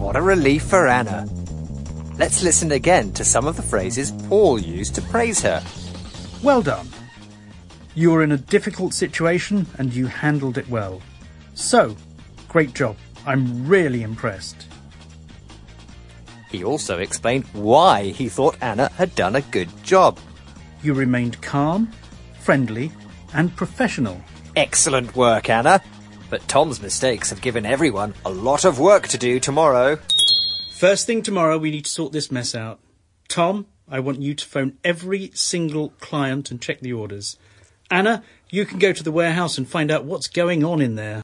What a relief for Anna. Let's listen again to some of the phrases Paul used to praise her. Well done. You were in a difficult situation and you handled it well. So, great job. I'm really impressed. He also explained why he thought Anna had done a good job. You remained calm, friendly, and professional. Excellent work, Anna. But Tom's mistakes have given everyone a lot of work to do tomorrow. First thing tomorrow, we need to sort this mess out. Tom, I want you to phone every single client and check the orders. Anna, you can go to the warehouse and find out what's going on in there.